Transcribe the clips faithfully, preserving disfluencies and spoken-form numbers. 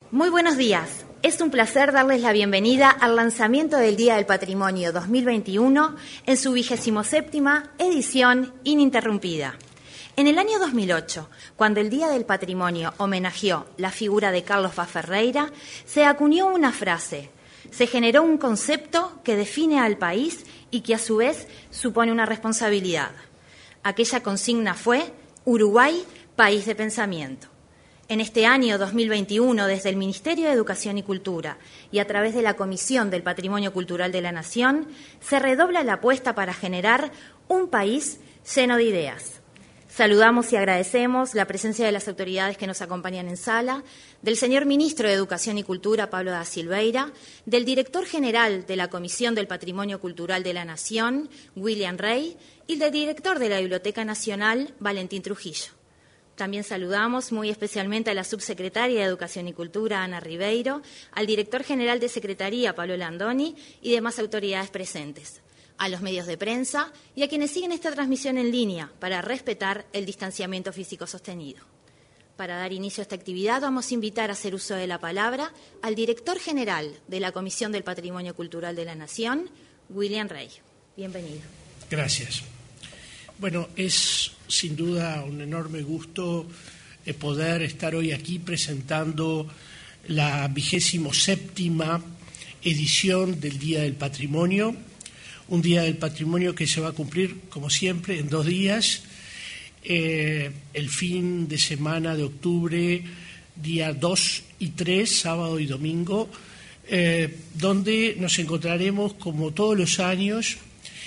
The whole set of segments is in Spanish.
Muy buenos días. Es un placer darles la bienvenida al lanzamiento del Día del Patrimonio dos mil veintiuno en su vigésimo séptima edición ininterrumpida. En el año dos mil ocho, cuando el Día del Patrimonio homenajeó la figura de Carlos Vaz Ferreira, se acuñó una frase. Se generó un concepto que define al país y que a su vez supone una responsabilidad. Aquella consigna fue Uruguay, país de pensamiento. En este año dos mil veintiuno, desde el Ministerio de Educación y Cultura y a través de la Comisión del Patrimonio Cultural de la Nación, se redobla la apuesta para generar un país lleno de ideas. Saludamos y agradecemos la presencia de las autoridades que nos acompañan en sala, del señor Ministro de Educación y Cultura, Pablo da Silveira, del Director General de la Comisión del Patrimonio Cultural de la Nación, William Rey, y del Director de la Biblioteca Nacional, Valentín Trujillo. También saludamos muy especialmente a la Subsecretaria de Educación y Cultura, Ana Ribeiro, al Director General de Secretaría, Pablo Landoni, y demás autoridades presentes, a los medios de prensa y a quienes siguen esta transmisión en línea para respetar el distanciamiento físico sostenido. Para dar inicio a esta actividad vamos a invitar a hacer uso de la palabra al Director General de la Comisión del Patrimonio Cultural de la Nación, William Rey. Bienvenido. Gracias. Bueno, es sin duda un enorme gusto eh, poder estar hoy aquí presentando la vigésimo séptima edición del Día del Patrimonio, un Día del Patrimonio que se va a cumplir, como siempre, en dos días, eh, el fin de semana de octubre, día dos y tres, sábado y domingo, eh, donde nos encontraremos, como todos los años,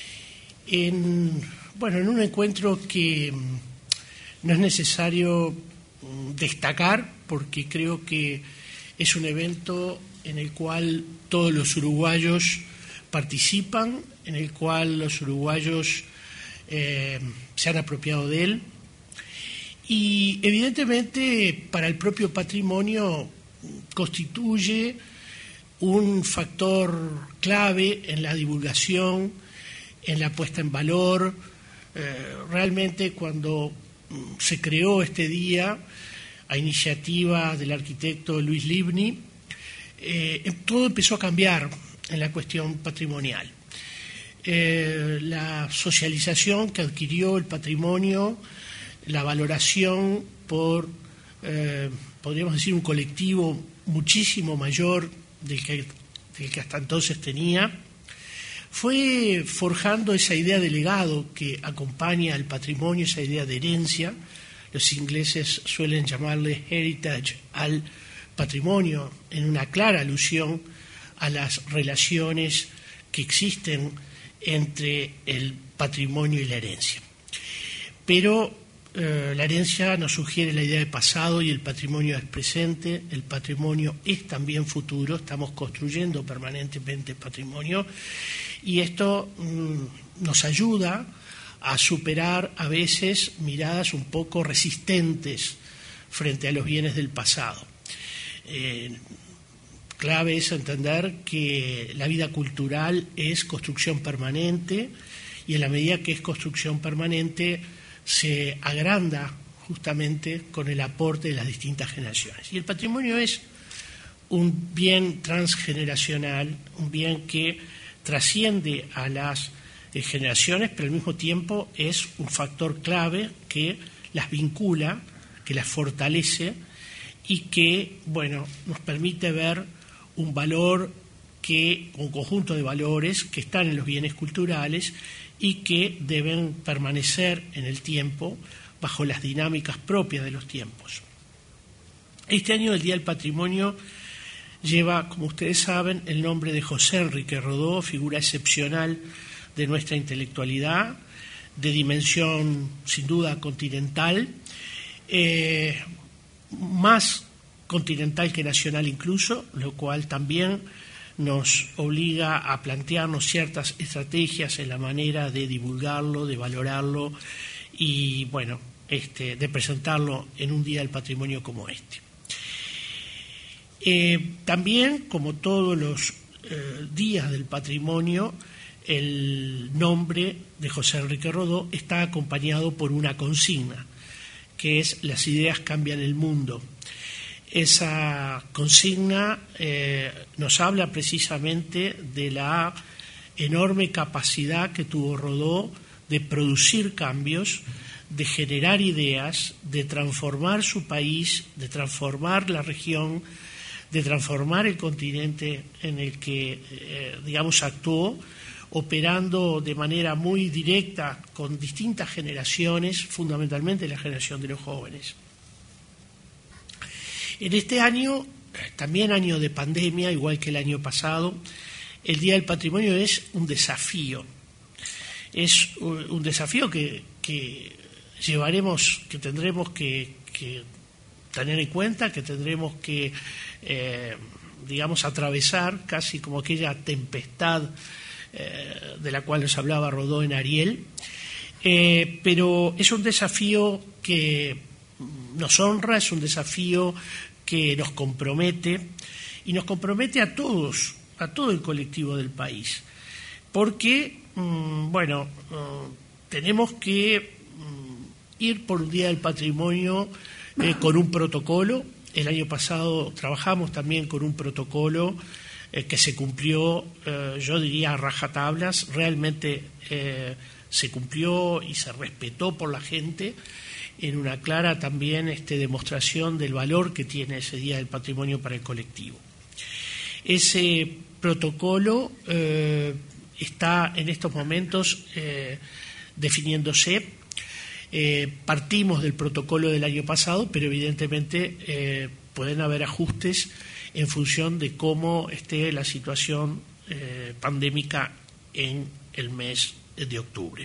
en... Bueno, en un encuentro que no es necesario destacar porque creo que es un evento en el cual todos los uruguayos participan, en el cual los uruguayos eh, se han apropiado de él y evidentemente para el propio patrimonio constituye un factor clave en la divulgación, en la puesta en valor. Eh, realmente cuando se creó este día a iniciativa del arquitecto Luis Livni, eh, todo empezó a cambiar en la cuestión patrimonial. Eh, la socialización que adquirió el patrimonio, la valoración por, eh, podríamos decir, un colectivo muchísimo mayor del que, del que hasta entonces tenía, fue forjando esa idea de legado que acompaña al patrimonio, esa idea de herencia. Los ingleses suelen llamarle heritage al patrimonio, en una clara alusión a las relaciones que existen entre el patrimonio y la herencia. Pero eh, la herencia nos sugiere la idea de pasado y el patrimonio es presente, el patrimonio es también futuro, estamos construyendo permanentemente patrimonio. Y esto mmm, nos ayuda a superar a veces miradas un poco resistentes frente a los bienes del pasado. Eh, clave es entender que la vida cultural es construcción permanente y en la medida que es construcción permanente se agranda justamente con el aporte de las distintas generaciones. Y el patrimonio es un bien transgeneracional, un bien que trasciende a las eh, generaciones, pero al mismo tiempo es un factor clave que las vincula, que las fortalece y que, bueno, nos permite ver un valor que, un conjunto de valores que están en los bienes culturales y que deben permanecer en el tiempo bajo las dinámicas propias de los tiempos. Este año el Día del Patrimonio lleva, como ustedes saben, el nombre de José Enrique Rodó, figura excepcional de nuestra intelectualidad, de dimensión sin duda continental, eh, más continental que nacional incluso, lo cual también nos obliga a plantearnos ciertas estrategias en la manera de divulgarlo, de valorarlo y, bueno, este, de presentarlo en un Día del Patrimonio como este. Eh, también, como todos los eh, días del patrimonio, el nombre de José Enrique Rodó está acompañado por una consigna, que es las ideas cambian el mundo. Esa consigna eh, nos habla precisamente de la enorme capacidad que tuvo Rodó de producir cambios, de generar ideas, de transformar su país, de transformar la región, de transformar el continente en el que, eh, digamos, actuó, operando de manera muy directa con distintas generaciones, fundamentalmente la generación de los jóvenes. En este año, también año de pandemia, igual que el año pasado, el Día del Patrimonio es un desafío. Es un desafío que, que llevaremos, que tendremos que, que tener en cuenta, que tendremos que, eh, digamos, atravesar, casi como aquella tempestad eh, de la cual nos hablaba Rodó en Ariel. Eh, pero es un desafío que nos honra, es un desafío que nos compromete, y nos compromete a todos, a todo el colectivo del país, porque, mmm, bueno, uh, tenemos que mmm, ir por un Día del Patrimonio eh, con un protocolo. El año pasado trabajamos también con un protocolo eh, que se cumplió, eh, yo diría, a rajatablas. Realmente eh, se cumplió y se respetó por la gente, en una clara también este, demostración del valor que tiene ese Día del Patrimonio para el colectivo. Ese protocolo eh, está en estos momentos eh, definiéndose. Eh, partimos del protocolo del año pasado, pero evidentemente eh, pueden haber ajustes en función de cómo esté la situación eh, pandémica en el mes de octubre.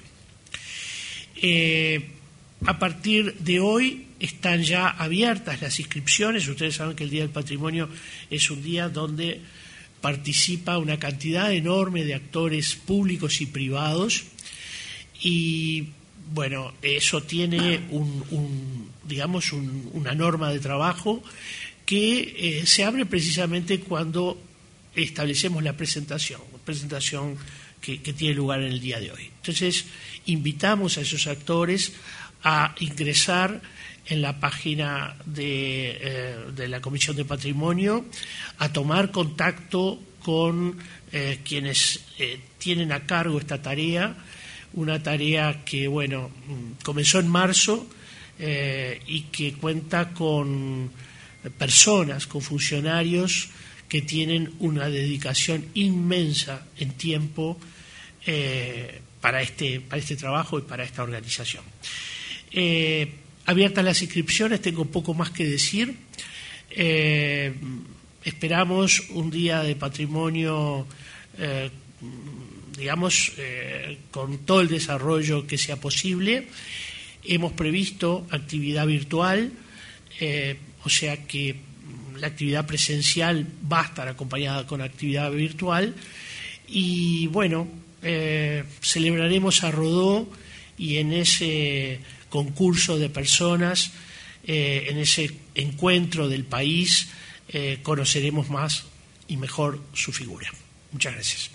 Eh, A partir de hoy están ya abiertas las inscripciones. Ustedes saben que el Día del Patrimonio es un día donde participa una cantidad enorme de actores públicos y privados, y bueno, eso tiene un, un digamos un, una norma de trabajo que eh, se abre precisamente cuando establecemos la presentación, presentación que, que tiene lugar en el día de hoy. Entonces, invitamos a esos actores a ingresar en la página de, eh, de la Comisión de Patrimonio, a tomar contacto con eh, quienes eh, tienen a cargo esta tarea, una tarea que, bueno, comenzó en marzo eh, y que cuenta con personas, con funcionarios que tienen una dedicación inmensa en tiempo eh, para este, para este trabajo y para esta organización. Eh, abiertas las inscripciones, tengo poco más que decir. Eh, esperamos un día de patrimonio, eh, digamos, eh, con todo el desarrollo que sea posible. Hemos previsto actividad virtual, eh, o sea que la actividad presencial va a estar acompañada con actividad virtual. Y bueno, eh, celebraremos a Rodó, y en ese concurso de personas, eh, en ese encuentro del país, eh, conoceremos más y mejor su figura. Muchas gracias.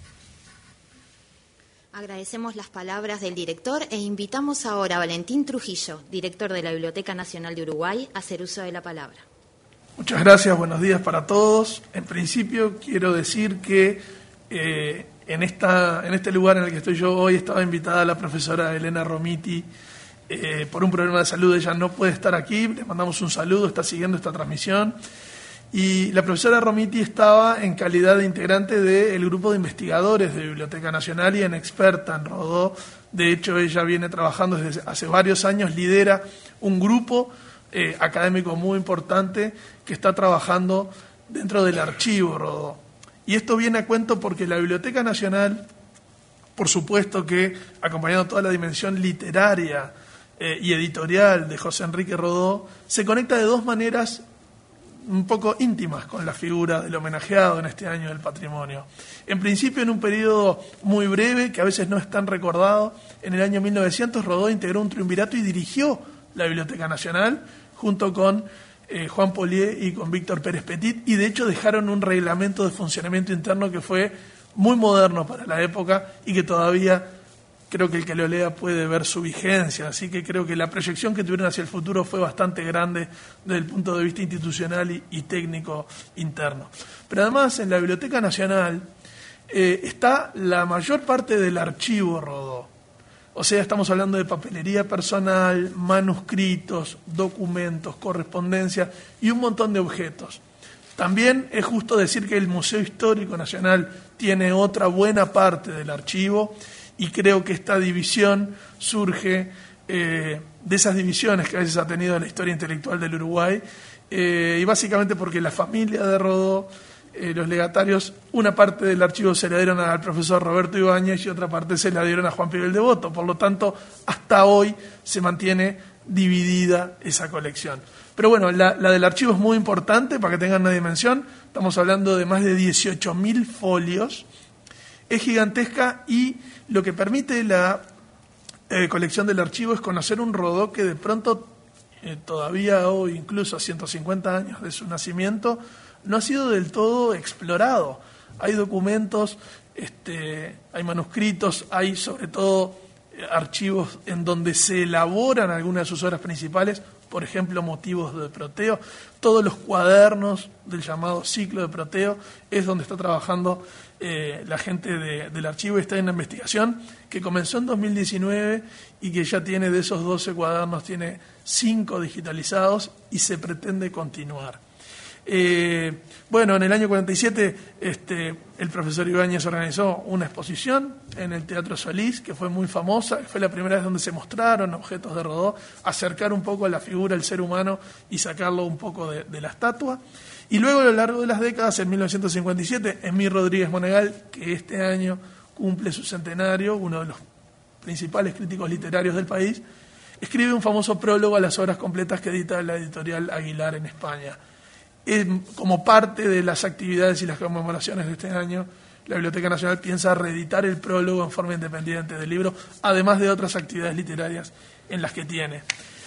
Agradecemos las palabras del director e invitamos ahora a Valentín Trujillo, director de la Biblioteca Nacional de Uruguay, a hacer uso de la palabra. Muchas gracias, buenos días para todos. En principio quiero decir que eh, en, esta, en este lugar en el que estoy yo hoy estaba invitada la profesora Elena Romiti. Eh, por un problema de salud ella no puede estar aquí, le mandamos un saludo, está siguiendo esta transmisión. Y la profesora Romiti estaba en calidad de integrante del grupo de investigadores de Biblioteca Nacional y en experta en Rodó. De hecho, ella viene trabajando desde hace varios años, lidera un grupo eh, académico muy importante que está trabajando dentro del archivo Rodó. Y esto viene a cuento porque la Biblioteca Nacional, por supuesto que acompañando toda la dimensión literaria eh, y editorial de José Enrique Rodó, se conecta de dos maneras un poco íntimas con la figura del homenajeado en este año del patrimonio. En principio, en un periodo muy breve, que a veces no es tan recordado, en el año mil novecientos Rodó integró un triunvirato y dirigió la Biblioteca Nacional junto con eh, Juan Polié y con Víctor Pérez Petit, y de hecho dejaron un reglamento de funcionamiento interno que fue muy moderno para la época y que todavía creo que el que lo lea puede ver su vigencia, así que creo que la proyección que tuvieron hacia el futuro fue bastante grande desde el punto de vista institucional y, y técnico interno. Pero además en la Biblioteca Nacional eh, está la mayor parte del archivo Rodó. O sea, estamos hablando de papelería personal, manuscritos, documentos, correspondencia y un montón de objetos. También es justo decir que el Museo Histórico Nacional tiene otra buena parte del archivo y creo que esta división surge eh, de esas divisiones que a veces ha tenido la historia intelectual del Uruguay eh, y básicamente porque la familia de Rodó, eh, los legatarios, una parte del archivo se la dieron al profesor Roberto Ibáñez y otra parte se la dieron a Juan Pibel Devoto. Por lo tanto, hasta hoy se mantiene dividida esa colección. Pero bueno, la, la del archivo es muy importante para que tengan una dimensión. Estamos hablando de más de dieciocho mil folios. Es gigantesca y lo que permite la eh, colección del archivo es conocer un Rodó que de pronto, eh, todavía hoy, incluso a ciento cincuenta años de su nacimiento, no ha sido del todo explorado. Hay documentos, este, hay manuscritos, hay sobre todo eh, archivos en donde se elaboran algunas de sus obras principales, por ejemplo, motivos de Proteo. Todos los cuadernos del llamado ciclo de Proteo es donde está trabajando eh, la gente de, del archivo y está en la investigación que comenzó en dos mil diecinueve y que ya tiene de esos doce cuadernos, tiene cinco digitalizados y se pretende continuar. Eh, bueno, en el año cuarenta y siete este, el profesor Ibáñez organizó una exposición en el Teatro Solís, que fue muy famosa, fue la primera vez donde se mostraron objetos de Rodó, acercar un poco a la figura del ser humano y sacarlo un poco de, de la estatua. Y luego a lo largo de las décadas, en mil novecientos cincuenta y siete, Emil Rodríguez Monegal, que este año cumple su centenario, uno de los principales críticos literarios del país, escribe un famoso prólogo a las obras completas que edita la editorial Aguilar en España. Es, como parte de las actividades y las conmemoraciones de este año, la Biblioteca Nacional piensa reeditar el prólogo en forma independiente del libro, además de otras actividades literarias en las que tiene.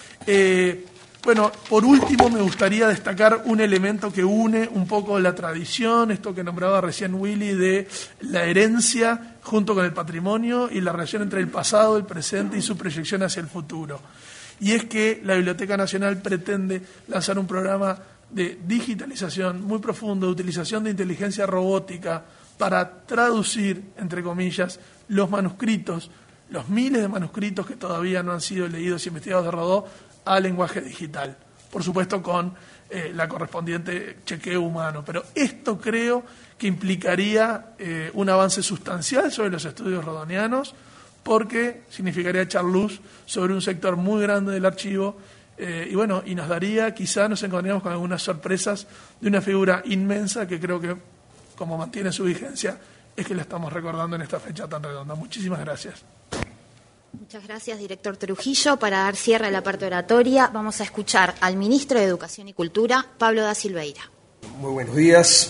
Eh, bueno, por último me gustaría destacar un elemento que une un poco la tradición, esto que nombraba recién Willy, de la herencia junto con el patrimonio y la relación entre el pasado, el presente y su proyección hacia el futuro. Y es que la Biblioteca Nacional pretende lanzar un programa de digitalización muy profundo, de utilización de inteligencia robótica para traducir, entre comillas, los manuscritos, los miles de manuscritos que todavía no han sido leídos y investigados de Rodó, al lenguaje digital. Por supuesto con eh, la correspondiente chequeo humano. Pero esto creo que implicaría eh, un avance sustancial sobre los estudios rodonianos, porque significaría echar luz sobre un sector muy grande del archivo. Eh, y bueno, y nos daría, quizá nos encontraríamos con algunas sorpresas de una figura inmensa que creo que, como mantiene su vigencia, es que la estamos recordando en esta fecha tan redonda. Muchísimas gracias. Muchas gracias, director Trujillo. Para dar cierre a la parte oratoria, vamos a escuchar al ministro de Educación y Cultura, Pablo da Silveira. Muy buenos días.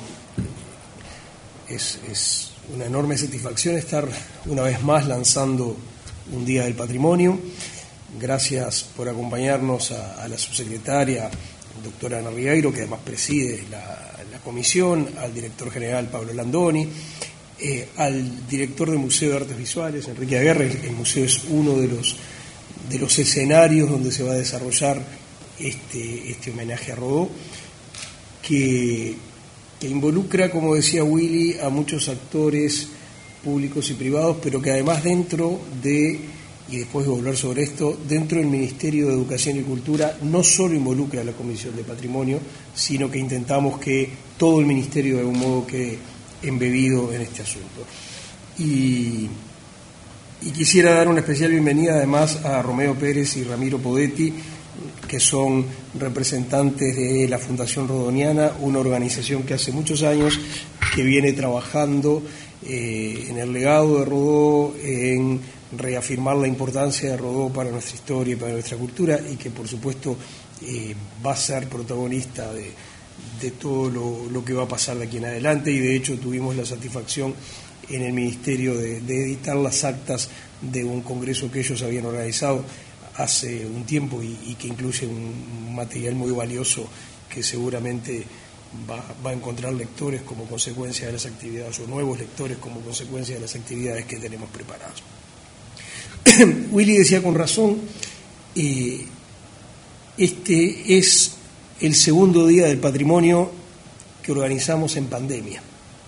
Es, es una enorme satisfacción estar una vez más lanzando un Día del Patrimonio. Gracias por acompañarnos a, a la subsecretaria, doctora Ana Ribeiro, que además preside la, la comisión, al director general Pablo Landoni, eh, al director del Museo de Artes Visuales, Enrique Aguerre. El, el museo es uno de los, de los escenarios donde se va a desarrollar este, este homenaje a Rodó, que, que involucra, como decía Willy, a muchos actores públicos y privados, pero que además dentro de... y después de volver sobre esto, dentro del Ministerio de Educación y Cultura no solo involucra a la Comisión de Patrimonio, sino que intentamos que todo el Ministerio de algún modo quede embebido en este asunto. Y, y quisiera dar una especial bienvenida además a Romeo Pérez y Ramiro Podetti, que son representantes de la Fundación Rodoniana, una organización que hace muchos años que viene trabajando eh, en el legado de Rodó, en reafirmar la importancia de Rodó para nuestra historia y para nuestra cultura, y que por supuesto eh, va a ser protagonista de, de todo lo, lo que va a pasar de aquí en adelante. Y de hecho tuvimos la satisfacción en el Ministerio de, de editar las actas de un congreso que ellos habían organizado hace un tiempo y, y que incluye un material muy valioso que seguramente va, va a encontrar lectores como consecuencia de las actividades, o nuevos lectores como consecuencia de las actividades que tenemos preparadas. Willy decía con razón, eh, este es el segundo Día del Patrimonio que organizamos en pandemia.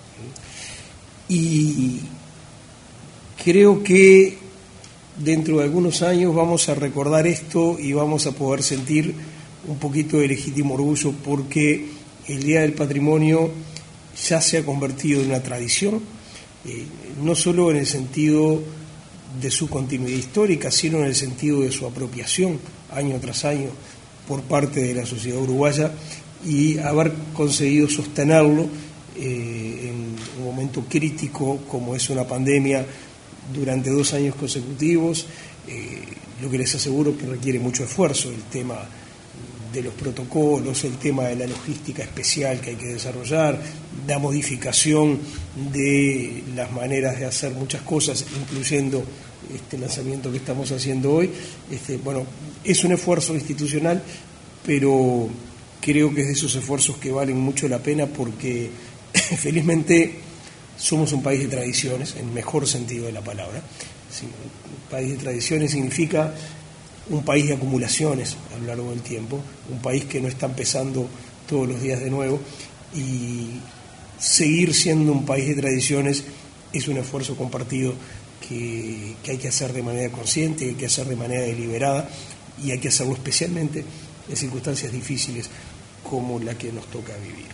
Y creo que dentro de algunos años vamos a recordar esto y vamos a poder sentir un poquito de legítimo orgullo, porque el Día del Patrimonio ya se ha convertido en una tradición, eh, no solo en el sentido de su continuidad histórica, sino en el sentido de su apropiación año tras año por parte de la sociedad uruguaya, y haber conseguido sostenerlo eh, en un momento crítico como es una pandemia durante dos años consecutivos, eh, lo que les aseguro que requiere mucho esfuerzo, el tema de los protocolos, el tema de la logística especial que hay que desarrollar, la modificación de las maneras de hacer muchas cosas, incluyendo este lanzamiento que estamos haciendo hoy. Este, bueno, es un esfuerzo institucional, pero creo que es de esos esfuerzos que valen mucho la pena, porque felizmente somos un país de tradiciones, en el mejor sentido de la palabra. Sí, un país de tradiciones significa un país de acumulaciones a lo largo del tiempo, un país que no está empezando todos los días de nuevo, y seguir siendo un país de tradiciones es un esfuerzo compartido que, que hay que hacer de manera consciente, que hay que hacer de manera deliberada, y hay que hacerlo especialmente en circunstancias difíciles como la que nos toca vivir.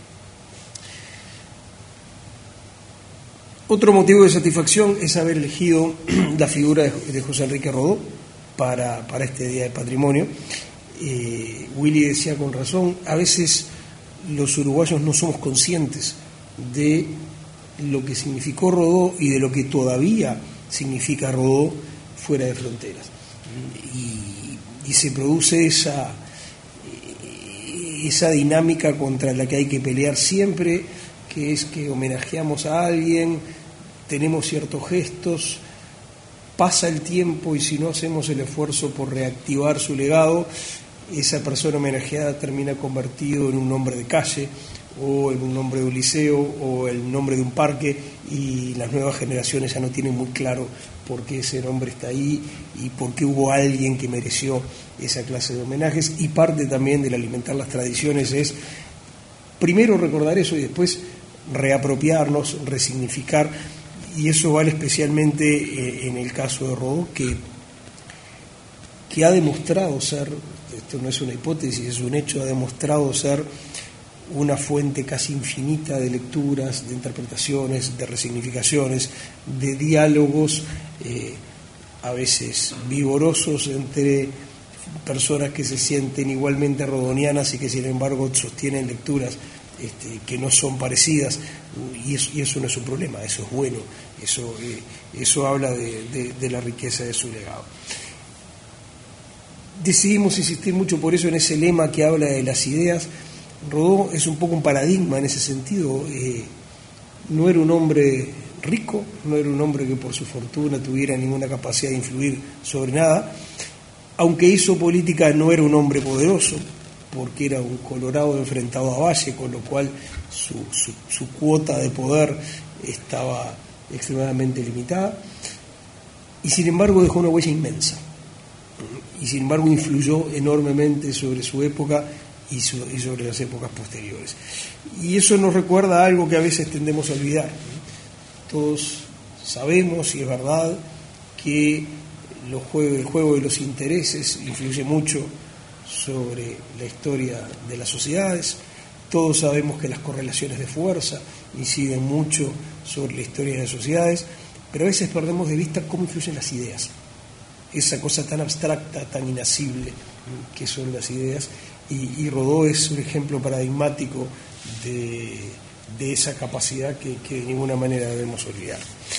Otro motivo de satisfacción es haber elegido la figura de José Enrique Rodó para, para este Día del Patrimonio. Eh, Willy decía con razón, a veces los uruguayos no somos conscientes de lo que significó Rodó y de lo que todavía significa Rodó fuera de fronteras. Y, y se produce esa, esa dinámica contra la que hay que pelear siempre, que es que homenajeamos a alguien, tenemos ciertos gestos, pasa el tiempo y si no hacemos el esfuerzo por reactivar su legado, esa persona homenajeada termina convertido en un nombre de calle, o en un nombre de un liceo, o el nombre de un parque, y las nuevas generaciones ya no tienen muy claro por qué ese nombre está ahí y por qué hubo alguien que mereció esa clase de homenajes. Y parte también del alimentar las tradiciones es primero recordar eso y después reapropiarnos, resignificar, y eso vale especialmente en el caso de Rodó, que, que ha demostrado ser, esto no es una hipótesis, es un hecho, ha demostrado ser una fuente casi infinita de lecturas, de interpretaciones, de resignificaciones, de diálogos, eh, a veces vigorosos entre personas que se sienten igualmente rodonianas y que sin embargo sostienen lecturas este, que no son parecidas, y eso, y eso no es un problema, eso es bueno, eso, eh, eso habla de, de, de la riqueza de su legado. Decidimos insistir mucho por eso en ese lema que habla de las ideas. Rodó es un poco un paradigma en ese sentido. Eh, no era un hombre rico, no era un hombre que por su fortuna tuviera ninguna capacidad de influir sobre nada. Aunque hizo política, no era un hombre poderoso, porque era un colorado enfrentado a Valle, con lo cual su, su, su cuota de poder estaba extremadamente limitada. Y sin embargo dejó una huella inmensa. Y sin embargo influyó enormemente sobre su época y sobre las épocas posteriores. Y eso nos recuerda algo que a veces tendemos a olvidar. Todos sabemos, y es verdad, que los juegos, el juego de los intereses influye mucho sobre la historia de las sociedades. Todos sabemos que las correlaciones de fuerza inciden mucho sobre la historia de las sociedades, pero a veces perdemos de vista cómo influyen las ideas, esa cosa tan abstracta, tan inasible que son las ideas. Y, y Rodó es un ejemplo paradigmático de, de esa capacidad que, que de ninguna manera debemos olvidar.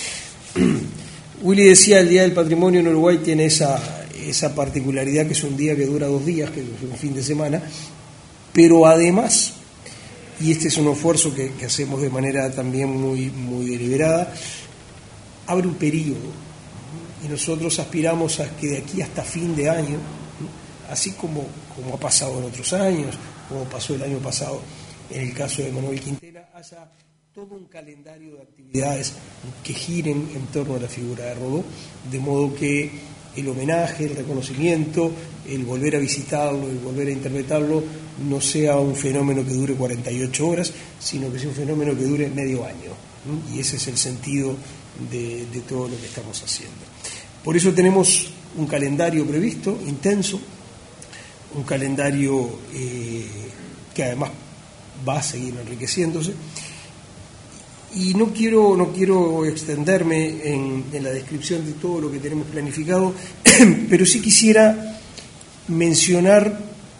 Willy decía, el Día del Patrimonio en Uruguay tiene esa, esa particularidad, que es un día que dura dos días, que es un fin de semana, pero además, y este es un esfuerzo que, que hacemos de manera también muy, muy deliberada, abre un periodo, y nosotros aspiramos a que de aquí hasta fin de año, así como, como ha pasado en otros años, como pasó el año pasado en el caso de Manuel Quintela, haya todo un calendario de actividades que giren en torno a la figura de Rodó, de modo que el homenaje, el reconocimiento, el volver a visitarlo, el volver a interpretarlo, no sea un fenómeno que dure cuarenta y ocho horas, sino que sea un fenómeno que dure medio año. ¿Mm? Y ese es el sentido de, de todo lo que estamos haciendo. Por eso tenemos un calendario previsto, intenso, un calendario eh, que además va a seguir enriqueciéndose. Y no quiero, no quiero extenderme en, en la descripción de todo lo que tenemos planificado, pero sí quisiera mencionar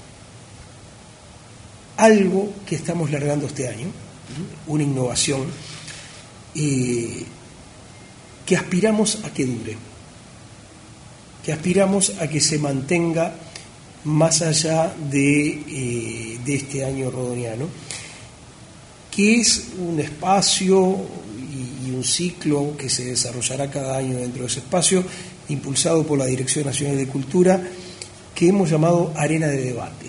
algo que estamos largando este año, una innovación eh, que aspiramos a que dure, que aspiramos a que se mantenga más allá de, eh, de este año rodoniano, que es un espacio y, y un ciclo que se desarrollará cada año dentro de ese espacio, impulsado por la Dirección Nacional de Cultura, que hemos llamado Arena de Debate.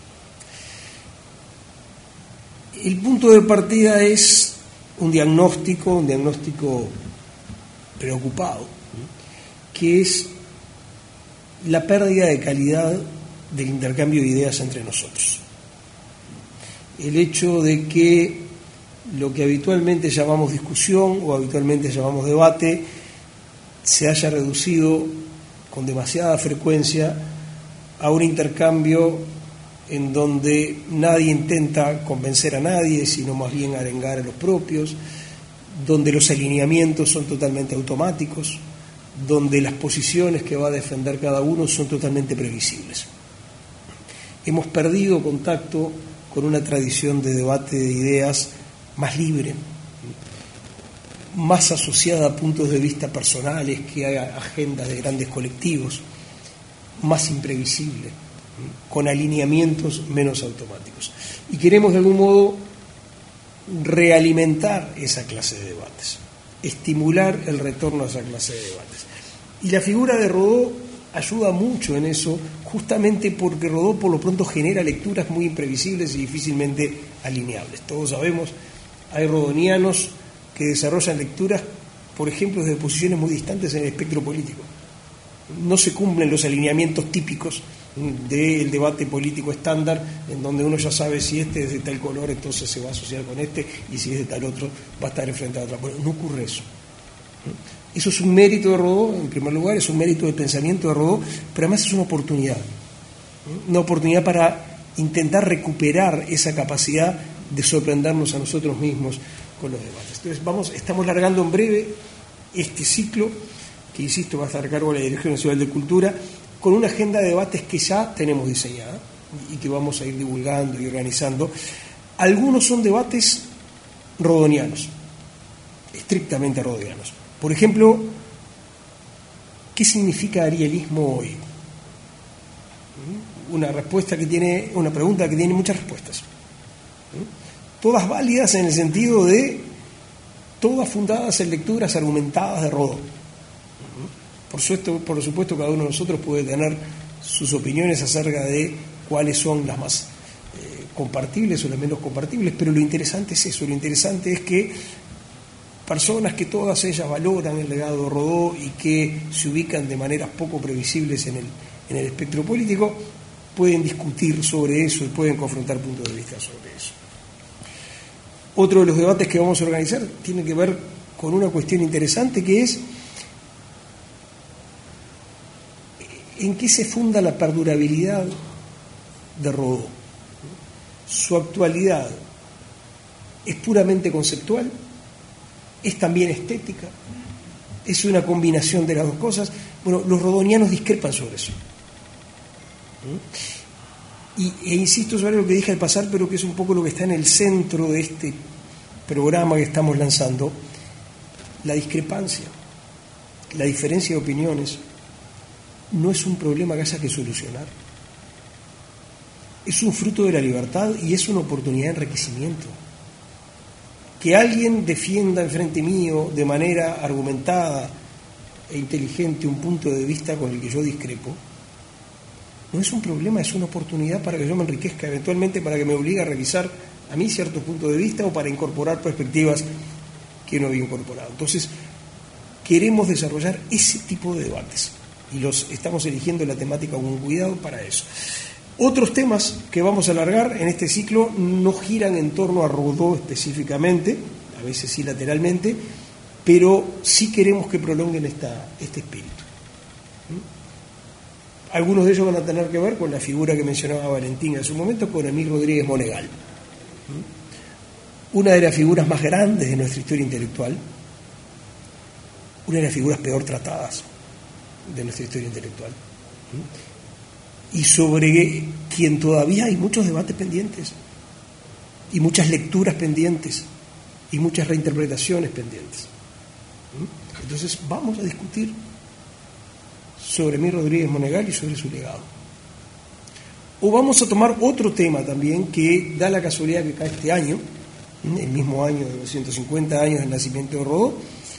El punto de partida es un diagnóstico, un diagnóstico preocupado, que es la pérdida de calidad del intercambio de ideas entre nosotros. El hecho de que lo que habitualmente llamamos discusión o habitualmente llamamos debate se haya reducido con demasiada frecuencia a un intercambio en donde nadie intenta convencer a nadie, sino más bien arengar a los propios, donde los alineamientos son totalmente automáticos, donde las posiciones que va a defender cada uno son totalmente previsibles. Hemos perdido contacto con una tradición de debate de ideas más libre, más asociada a puntos de vista personales que a agendas de grandes colectivos, más imprevisible, con alineamientos menos automáticos. Y queremos de algún modo realimentar esa clase de debates, estimular el retorno a esa clase de debates. Y la figura de Rodó ayuda mucho en eso, justamente porque Rodó por lo pronto genera lecturas muy imprevisibles y difícilmente alineables. Todos sabemos, hay rodonianos que desarrollan lecturas, por ejemplo, desde posiciones muy distantes en el espectro político. No se cumplen los alineamientos típicos del debate político estándar, en donde uno ya sabe si este es de tal color, entonces se va a asociar con este, y si es de tal otro, va a estar enfrentado a otra. Bueno, no ocurre eso. Eso es un mérito de Rodó, en primer lugar, es un mérito del pensamiento de Rodó, pero además es una oportunidad. Una oportunidad para intentar recuperar esa capacidad de sorprendernos a nosotros mismos con los debates. Entonces, vamos, estamos largando en breve este ciclo, que insisto va a estar a cargo de la Dirección Nacional de Cultura, con una agenda de debates que ya tenemos diseñada y que vamos a ir divulgando y organizando. Algunos son debates rodonianos, estrictamente rodonianos. Por ejemplo, ¿qué significa arielismo hoy? Una respuesta que tiene, una pregunta que tiene muchas respuestas. Todas válidas en el sentido de todas fundadas en lecturas argumentadas de Rodó. Por supuesto, por supuesto, cada uno de nosotros puede tener sus opiniones acerca de cuáles son las más eh, compartibles o las menos compartibles, pero lo interesante es eso, lo interesante es que personas que todas ellas valoran el legado de Rodó y que se ubican de maneras poco previsibles en el, en el espectro político, pueden discutir sobre eso y pueden confrontar puntos de vista sobre eso. Otro de los debates que vamos a organizar tiene que ver con una cuestión interesante, que es en qué se funda la perdurabilidad de Rodó. Su actualidad es puramente conceptual, es también estética, es una combinación de las dos cosas. Bueno, los rodonianos discrepan sobre eso. Y, e insisto sobre lo que dije al pasar, pero que es un poco lo que está en el centro de este programa que estamos lanzando: la discrepancia, la diferencia de opiniones no es un problema que haya que solucionar, es un fruto de la libertad y es una oportunidad de enriquecimiento. Que alguien defienda enfrente mío de manera argumentada e inteligente un punto de vista con el que yo discrepo no es un problema, es una oportunidad para que yo me enriquezca, eventualmente para que me obligue a revisar a mí ciertos puntos de vista o para incorporar perspectivas que no había incorporado. Entonces, queremos desarrollar ese tipo de debates, y los estamos eligiendo la temática con cuidado para eso. Otros temas que vamos a alargar en este ciclo no giran en torno a Rodó específicamente, a veces sí lateralmente, pero sí queremos que prolonguen esta, este espíritu. ¿Mm? Algunos de ellos van a tener que ver con la figura que mencionaba Valentín en su momento, con Emil Rodríguez Monegal. ¿Mm? Una de las figuras más grandes de nuestra historia intelectual, una de las figuras peor tratadas de nuestra historia intelectual, ¿Mm? y sobre quien todavía hay muchos debates pendientes, y muchas lecturas pendientes, y muchas reinterpretaciones pendientes. Entonces vamos a discutir sobre Emil Rodríguez Monegal y sobre su legado. O vamos a tomar otro tema también que da la casualidad que cae este año, el mismo año de los ciento cincuenta años del nacimiento de Rodó,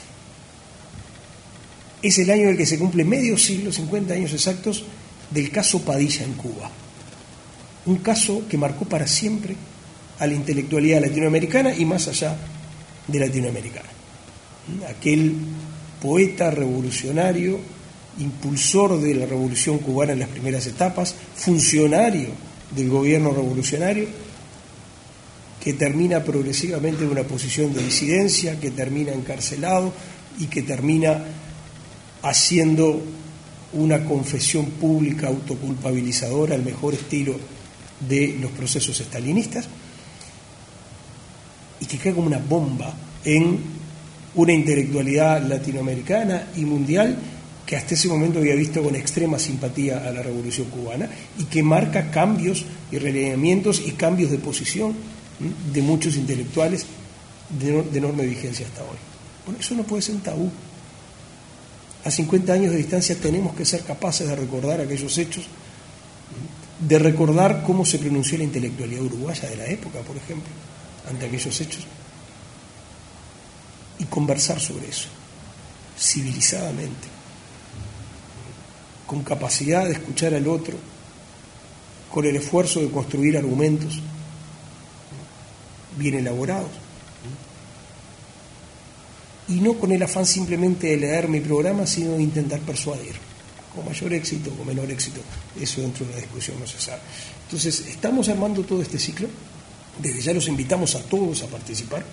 es el año en el que se cumple medio siglo, cincuenta años exactos, del caso Padilla en Cuba. Un caso que marcó para siempre a la intelectualidad latinoamericana y más allá de latinoamericana. Aquel poeta revolucionario, impulsor de la revolución cubana en las primeras etapas, funcionario del gobierno revolucionario, que termina progresivamente en una posición de disidencia, que termina encarcelado y que termina haciendo una confesión pública autoculpabilizadora al mejor estilo de los procesos estalinistas, y que cae como una bomba en una intelectualidad latinoamericana y mundial que hasta ese momento había visto con extrema simpatía a la revolución cubana y que marca cambios y relineamientos y cambios de posición de muchos intelectuales de, de enorme vigencia hasta hoy. Bueno, eso no puede ser un tabú. A cincuenta años de distancia tenemos que ser capaces de recordar aquellos hechos, de recordar cómo se pronunció la intelectualidad uruguaya de la época, por ejemplo, ante aquellos hechos, y conversar sobre eso, civilizadamente, con capacidad de escuchar al otro, con el esfuerzo de construir argumentos bien elaborados, y no con el afán simplemente de leer mi programa, sino de intentar persuadir, con mayor éxito o con menor éxito, eso dentro de la discusión no se sabe. Entonces, estamos armando todo este ciclo, desde ya los invitamos a todos a participar,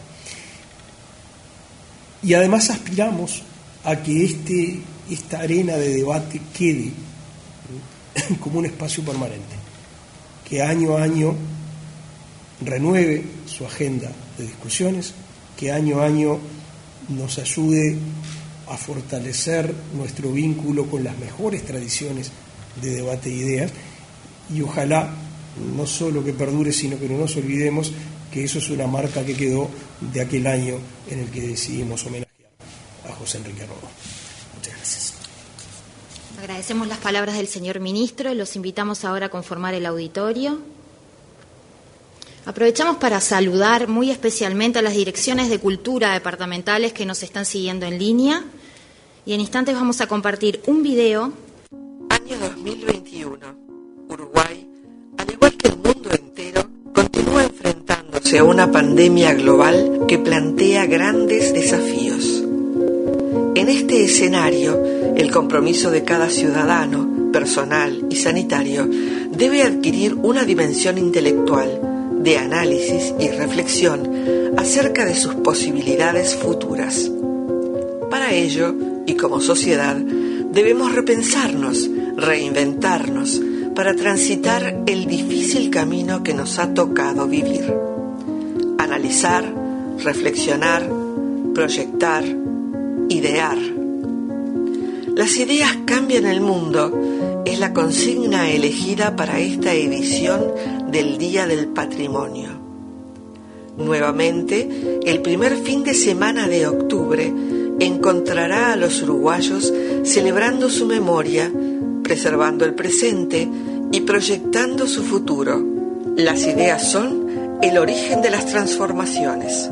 y además aspiramos a que este, esta arena de debate quede como un espacio permanente, que año a año renueve su agenda de discusiones, que año a año nos ayude a fortalecer nuestro vínculo con las mejores tradiciones de debate de ideas, y ojalá no solo que perdure, sino que no nos olvidemos que eso es una marca que quedó de aquel año en el que decidimos homenajear a José Enrique Rodó. Muchas gracias. Agradecemos las palabras del señor ministro. Los invitamos ahora a conformar el auditorio. Aprovechamos para saludar muy especialmente a las direcciones de cultura departamentales que nos están siguiendo en línea, y en instantes vamos a compartir un video. Año dos mil veintiuno. Uruguay, al igual que el mundo entero, continúa enfrentándose a una pandemia global que plantea grandes desafíos. En este escenario, el compromiso de cada ciudadano, personal y sanitario, debe adquirir una dimensión intelectual de análisis y reflexión acerca de sus posibilidades futuras. Para ello, y como sociedad, debemos repensarnos, reinventarnos, para transitar el difícil camino que nos ha tocado vivir. Analizar, reflexionar, proyectar, idear. Las ideas cambian el mundo es la consigna elegida para esta edición del Día del Patrimonio. Nuevamente, el primer fin de semana de octubre encontrará a los uruguayos celebrando su memoria, preservando el presente y proyectando su futuro. Las ideas son el origen de las transformaciones.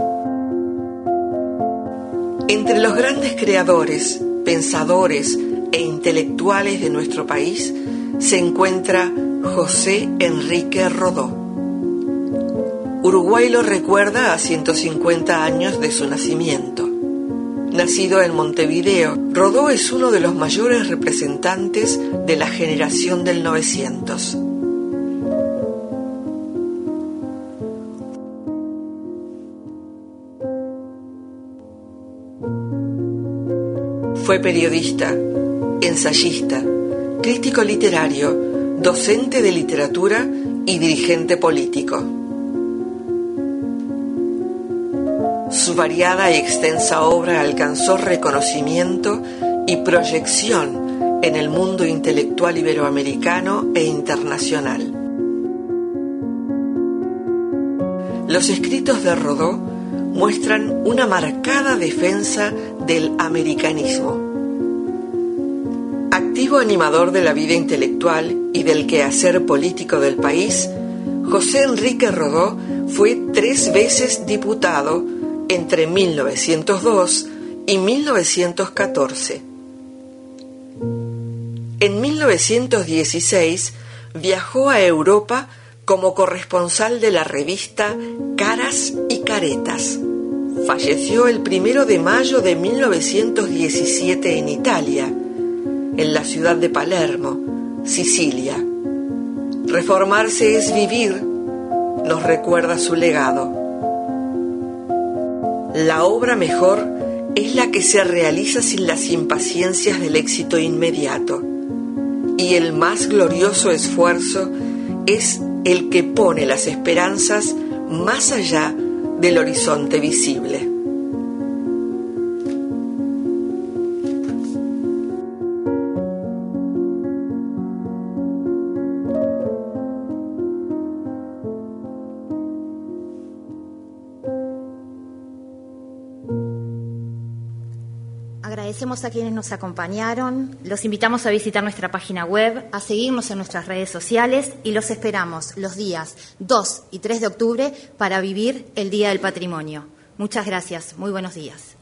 Entre los grandes creadores, pensadores e intelectuales de nuestro país se encuentra José Enrique Rodó. Uruguay lo recuerda a ciento cincuenta años de su nacimiento. Nacido en Montevideo, Rodó es uno de los mayores representantes de la generación del novecientos. Fue periodista, ensayista, crítico literario, docente de literatura y dirigente político. Su variada y extensa obra alcanzó reconocimiento y proyección en el mundo intelectual iberoamericano e internacional. Los escritos de Rodó muestran una marcada defensa del americanismo. Activo animador de la vida intelectual y del quehacer político del país, José Enrique Rodó fue tres veces diputado entre mil novecientos dos y mil novecientos catorce. En mil novecientos dieciséis viajó a Europa como corresponsal de la revista Caras y Caretas. Falleció el primero de mayo de mil novecientos diecisiete en Italia, en la ciudad de Palermo, Sicilia. Reformarse es vivir, nos recuerda su legado. La obra mejor es la que se realiza sin las impaciencias del éxito inmediato, y el más glorioso esfuerzo es el que pone las esperanzas más allá del horizonte visible. Agradecemos a quienes nos acompañaron, los invitamos a visitar nuestra página web, a seguirnos en nuestras redes sociales y los esperamos los días dos y tres de octubre para vivir el Día del Patrimonio. Muchas gracias, muy buenos días.